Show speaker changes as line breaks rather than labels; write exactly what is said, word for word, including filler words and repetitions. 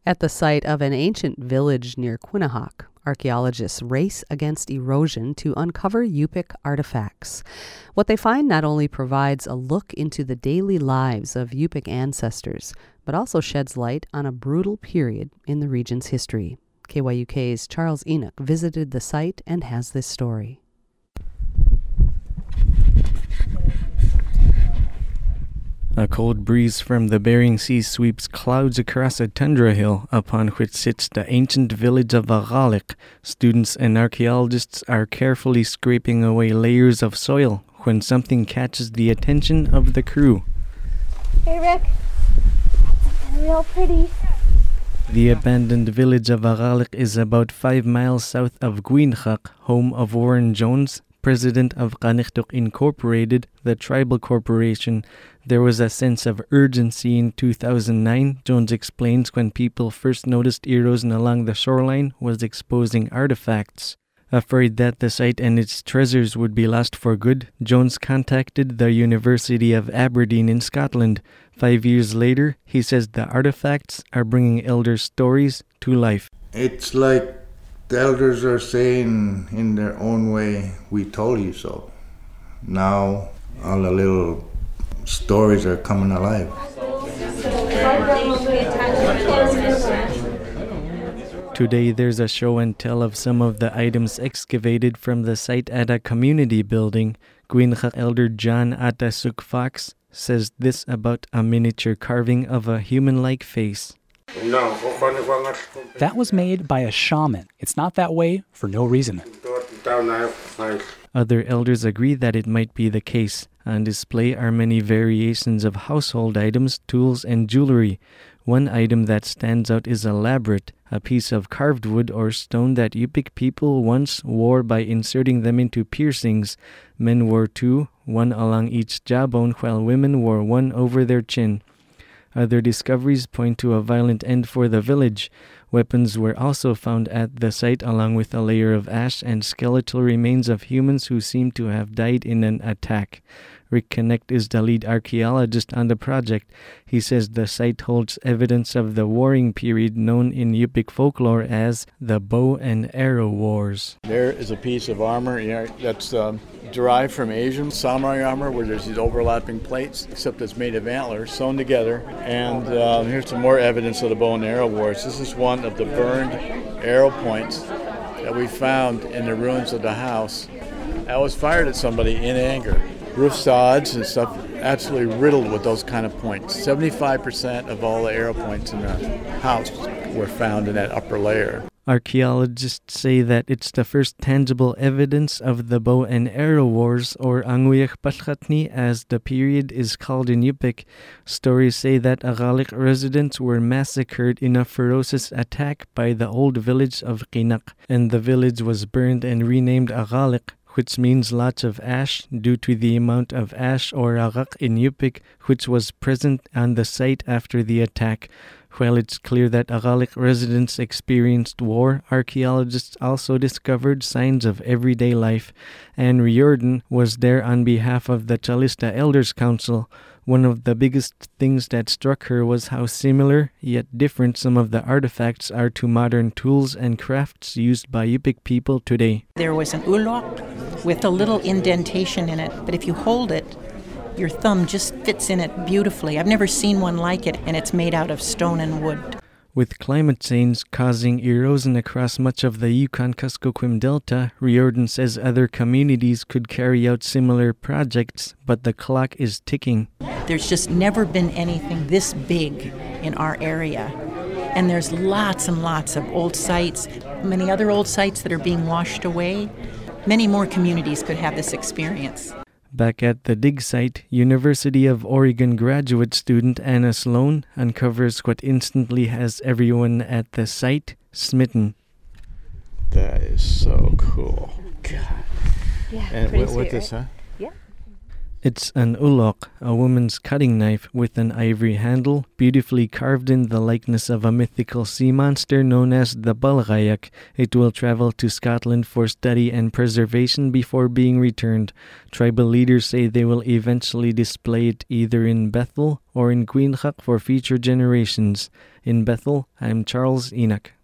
At the site of an ancient village near Quinnahock, archaeologists race against erosion to uncover Yupik artifacts. What they find not only provides a look into the daily lives of Yupik ancestors, but also sheds light on a brutal period in the region's history. K Y U K's Charles Enoch visited the site and has this story.
A cold breeze from the Bering Sea sweeps clouds across a tundra hill upon which sits the ancient village of Agalik. Students and archaeologists are carefully scraping away layers of soil when something catches the attention of the crew.
Hey Rick, it's real pretty.
The abandoned village of Agalik is about five miles south of Quinnahock, home of Warren Jones, president of Qaniqtuk Incorporated, the tribal corporation. There was a sense of urgency in two thousand nine, Jones explains, when people first noticed erosion along the shoreline was exposing artifacts. Afraid that the site and its treasures would be lost for good, Jones contacted the University of Aberdeen in Scotland. Five years later, he says the artifacts are bringing elders' stories to life.
It's like the elders are saying in their own way, we told you so. Now all the little stories are coming alive.
Today there's a show and tell of some of the items excavated from the site at a community building. Quinnahock elder John Atasuk Fox says this about a miniature carving of a human-like face.
That was made by a shaman. It's not that way for no reason.
Other elders agree that it might be the case. On display are many variations of household items, tools, and jewelry. One item that stands out is elaborate, a piece of carved wood or stone that Yupik people once wore by inserting them into piercings. Men wore two, one along each jawbone, while women wore one over their chin. Other discoveries point to a violent end for the village. Weapons were also found at the site, along with a layer of ash and skeletal remains of humans who seem to have died in an attack. Rick Connect is the lead archaeologist on the project. He says the site holds evidence of the warring period known in Yupik folklore as the Bow and Arrow Wars.
There is a piece of armor you know, that's um, derived from Asian samurai armor, where there's these overlapping plates, except it's made of antlers sewn together. And uh, here's some more evidence of the Bow and Arrow Wars. This is one of the burned arrow points that we found in the ruins of the house. That was fired at somebody in anger. Roof sods and stuff absolutely riddled with those kind of points. seventy-five percent of all the arrow points in the house were found in that upper layer.
Archaeologists say that it's the first tangible evidence of the Bow and Arrow Wars, or Anguyach Palchatni, as the period is called in Yupik. Stories say that Agalik residents were massacred in a ferocious attack by the old village of Qinak, and the village was burned and renamed Agalik, which means lots of ash, due to the amount of ash or agak in Yupik which was present on the site after the attack. While it's clear that Agalik residents experienced war, archaeologists also discovered signs of everyday life. Anne Riordan was there on behalf of the Chalista Elders Council. One of the biggest things that struck her was how similar, yet different, some of the artifacts are to modern tools and crafts used by Yupik people today.
There was an ulok with a little indentation in it, but if you hold it, your thumb just fits in it beautifully. I've never seen one like it, and it's made out of stone and wood.
With climate change causing erosion across much of the Yukon-Kuskokwim Delta, Riordan says other communities could carry out similar projects, but the clock is ticking.
There's just never been anything this big in our area. And there's lots and lots of old sites, many other old sites that are being washed away. Many more communities could have this experience.
Back at the dig site, University of Oregon graduate student Anna Sloan uncovers what instantly has everyone at the site smitten.
That is so cool. God.
Yeah,
and
pretty
with,
sweet,
with this,
right?
huh?
Yeah.
It's an ulok, a woman's cutting knife with an ivory handle, beautifully carved in the likeness of a mythical sea monster known as the Balgayak. It will travel to Scotland for study and preservation before being returned. Tribal leaders say they will eventually display it either in Bethel or in Queenchak for future generations. In Bethel, I'm Charles Enoch.